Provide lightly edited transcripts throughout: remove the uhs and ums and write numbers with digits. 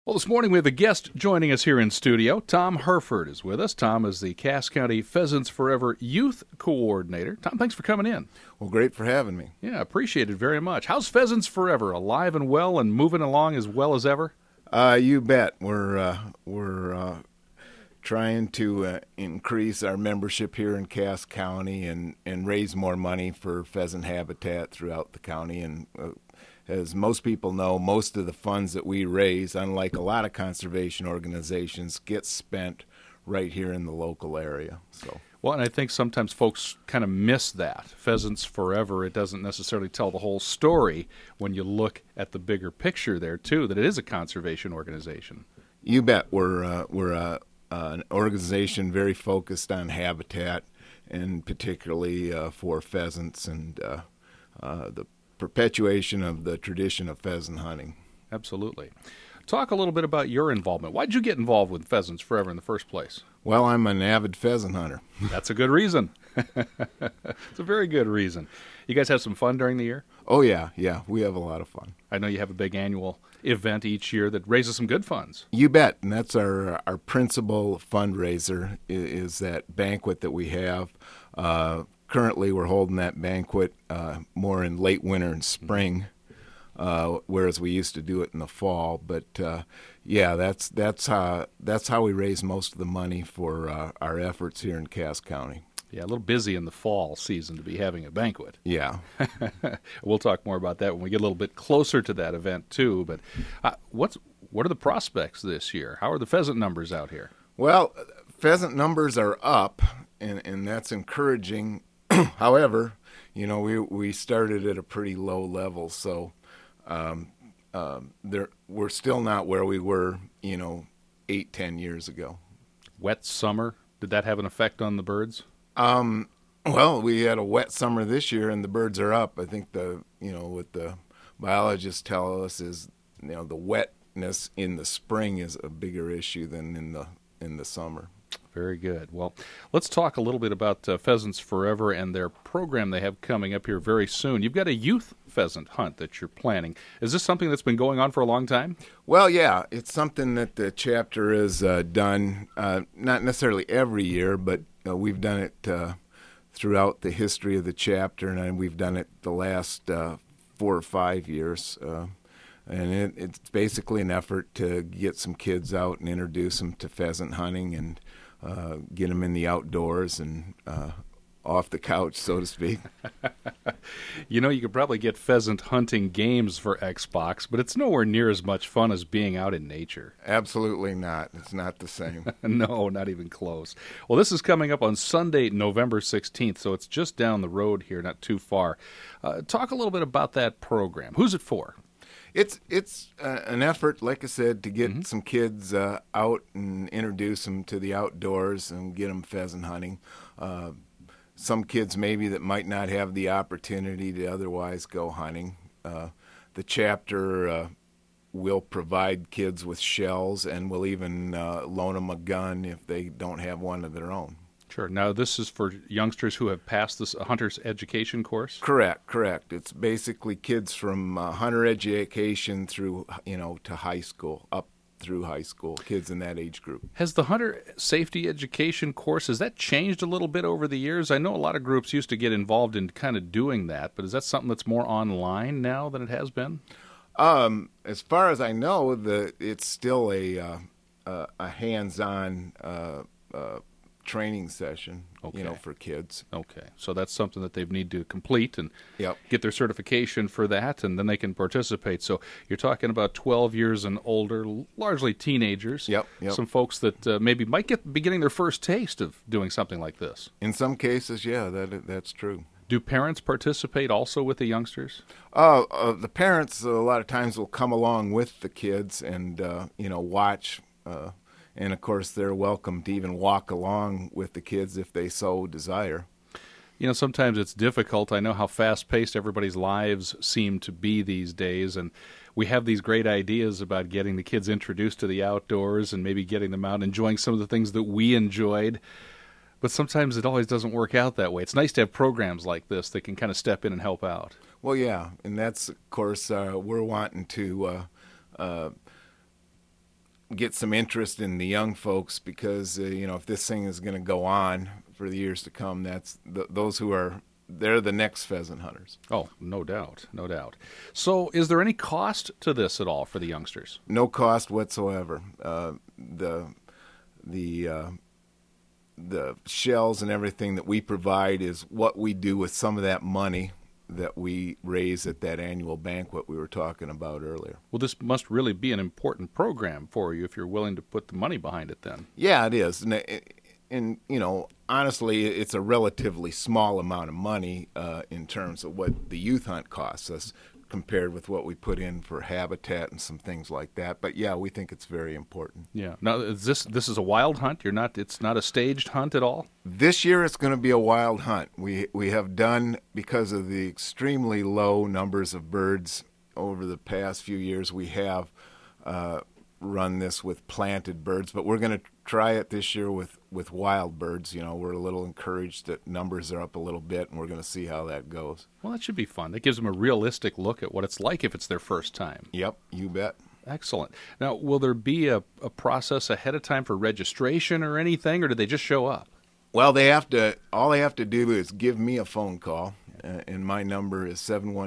Well, this morning we have a guest joining us here in studio. Tom Herford is with us. Tom is the Cass County Pheasants Forever Youth Coordinator. Tom, thanks for coming in. Well, great for having me. Yeah, appreciate it very much. How's Pheasants Forever? Alive and well and moving along as well as ever? You bet. We're trying to increase our membership here in Cass County and raise more money for pheasant habitat throughout the county. And as most people know, most of the funds that we raise, unlike a lot of conservation organizations, get spent right here in the local area. Well, and I think sometimes folks kind of miss that. Pheasants Forever, it doesn't necessarily tell the whole story when you look at the bigger picture there, too, that it is a conservation organization. You bet. We're an organization very focused on habitat, and particularly for pheasants and the perpetuation of the tradition of pheasant hunting. Absolutely. Talk a little bit about your involvement. Why did you get involved with Pheasants Forever in the first place? Well, I'm an avid pheasant hunter. That's a good reason. It's a very good reason. You guys have some fun during the year? Oh, yeah. We have a lot of fun. I know you have a big annual event each year that raises some good funds. You bet, and that's our principal fundraiser is that banquet that we have. Currently, we're holding that banquet more in late winter and spring, whereas we used to do it in the fall. But yeah, that's how we raise most of the money for our efforts here in Cass County. Yeah, a little busy in the fall season to be having a banquet. Yeah. We'll talk more about that when we get a little bit closer to that event, too. But what are the prospects this year? How are the pheasant numbers out here? Well, pheasant numbers are up, and that's encouraging. However, we started at a pretty low level, so we're still not where we were, 8-10 years ago. Wet summer, did that have an effect on the birds? Well, we had a wet summer this year, and the birds are up. I think what the biologists tell us is, the wetness in the spring is a bigger issue than in the summer. Very good. Well, let's talk a little bit about Pheasants Forever and their program they have coming up here very soon. You've got a youth pheasant hunt that you're planning. Is this something that's been going on for a long time? Well, yeah. It's something that the chapter has done, not necessarily every year, but we've done it throughout the history of the chapter, and we've done it the last 4 or 5 years. And it's basically an effort to get some kids out and introduce them to pheasant hunting and get them in the outdoors and off the couch, so to speak. You could probably get pheasant hunting games for Xbox, but it's nowhere near as much fun as being out in nature. Absolutely not. It's not the same. No, not even close. Well, this is coming up on Sunday, November 16th, so it's just down the road here, not too far. Talk a little bit about that program. Who's it for? It's an effort, like I said, to get some kids out and introduce them to the outdoors and get them pheasant hunting. Some kids maybe that might not have the opportunity to otherwise go hunting. The chapter will provide kids with shells and will even loan them a gun if they don't have one of their own. Sure. Now, this is for youngsters who have passed this hunter's education course? Correct. It's basically kids from hunter education through, to high school, up through high school, kids in that age group. Has the hunter safety education course, has that changed a little bit over the years? I know a lot of groups used to get involved in kind of doing that, but is that something that's more online now than it has been? As far as I know, it's still a hands-on training session, for kids. Okay, so that's something that they need to complete and get their certification for that, and then they can participate. So you're talking about 12 years and older, largely teenagers. Yep. Some folks that maybe might be getting their first taste of doing something like this. In some cases, yeah, that's true. Do parents participate also with the youngsters? The parents a lot of times will come along with the kids and watch. And, of course, they're welcome to even walk along with the kids if they so desire. Sometimes it's difficult. I know how fast-paced everybody's lives seem to be these days, and we have these great ideas about getting the kids introduced to the outdoors and maybe getting them out enjoying some of the things that we enjoyed. But sometimes it always doesn't work out that way. It's nice to have programs like this that can kind of step in and help out. Well, yeah, and that's, of course, we're wanting to get some interest in the young folks because, if this thing is going to go on for the years to come, that's those who are, they're the next pheasant hunters. Oh, no doubt, no doubt. So is there any cost to this at all for the youngsters? No cost whatsoever. The shells and everything that we provide is what we do with some of that money that we raise at that annual banquet we were talking about earlier. Well, this must really be an important program for you if you're willing to put the money behind it then. Yeah, it is. And honestly, it's a relatively small amount of money in terms of what the youth hunt costs us compared with what we put in for habitat and some things like that. But yeah, we think it's very important. Yeah. Now, this is a wild hunt? It's not a staged hunt at all? This year it's going to be a wild hunt. We have done, because of the extremely low numbers of birds over the past few years, we have run this with planted birds, but we're going to try it this year with wild birds. We're a little encouraged that numbers are up a little bit, and we're going to see how that goes. Well, that should be fun. That gives them a realistic look at what it's like if it's their first time. Yep, you bet. Excellent. Now, will there be a process ahead of time for registration or anything, or do they just show up? Well, all they have to do is give me a phone call, and my number is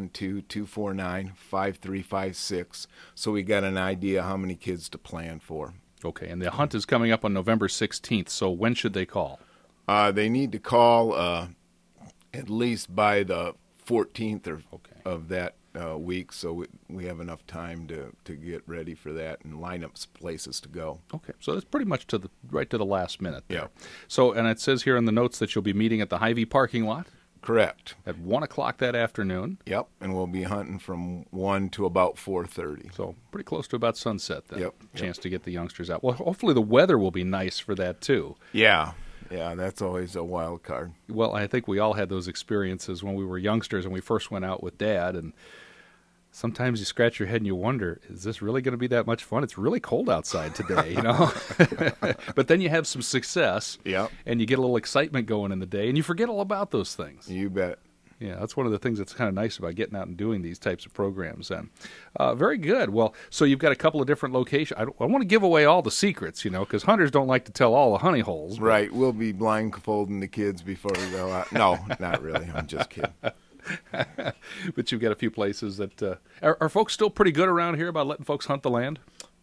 712-249-5356, so we got an idea how many kids to plan for. Okay, and the hunt is coming up on November 16th, so when should they call? They need to call at least by the 14th of that week, so we have enough time to get ready for that and line up places to go. Okay, so that's pretty much right to the last minute there. Yeah. So, and it says here in the notes that you'll be meeting at the Hy-Vee parking lot? Correct. At 1 o'clock that afternoon. Yep, and we'll be hunting from 1 to about 4:30. So pretty close to about sunset then. Yep. Chance to get the youngsters out. Well, hopefully the weather will be nice for that too. Yeah, that's always a wild card. Well, I think we all had those experiences when we were youngsters and we first went out with Dad, and sometimes you scratch your head and you wonder, is this really going to be that much fun? It's really cold outside today, But then you have some success, Yep. and you get a little excitement going in the day, and you forget all about those things. You bet. Yeah, that's one of the things that's kind of nice about getting out and doing these types of programs. And very good. Well, so you've got a couple of different locations. I don't want to give away all the secrets, because hunters don't like to tell all the honey holes. But... Right. We'll be blindfolding the kids before we go out. No, not really. I'm just kidding. But you've got a few places that are folks still pretty good around here about letting folks hunt the land?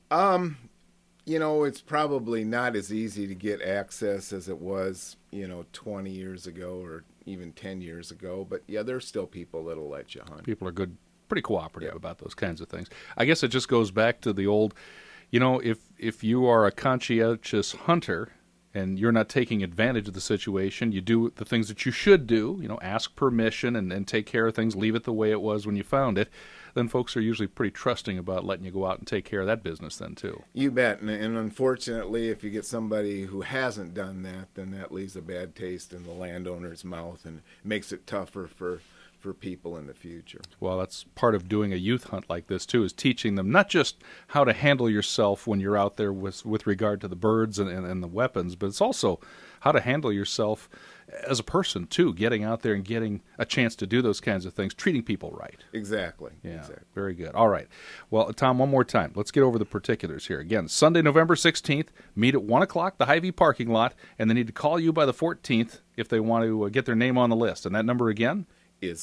It's probably not as easy to get access as it was, 20 years ago or even 10 years ago. But yeah, there's still people that'll let you hunt. People are good, pretty cooperative about those kinds of things. I guess it just goes back to the old, if you are a conscientious hunter and you're not taking advantage of the situation, you do the things that you should do, ask permission and take care of things, leave it the way it was when you found it, then folks are usually pretty trusting about letting you go out and take care of that business then too. You bet. And unfortunately, if you get somebody who hasn't done that, then that leaves a bad taste in the landowner's mouth and makes it tougher for people in the future. Well, that's part of doing a youth hunt like this, too, is teaching them not just how to handle yourself when you're out there with regard to the birds and the weapons, but it's also how to handle yourself as a person, too, getting out there and getting a chance to do those kinds of things, treating people right. Exactly. Yeah, exactly. Very good. All right. Well, Tom, one more time. Let's get over the particulars here. Again, Sunday, November 16th, meet at 1 o'clock, the Hy-Vee parking lot, and they need to call you by the 14th if they want to get their name on the list. And that number again? Is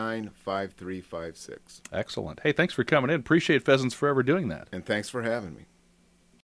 712-249-5356. Excellent. Hey, thanks for coming in. Appreciate Pheasants Forever doing that. And thanks for having me.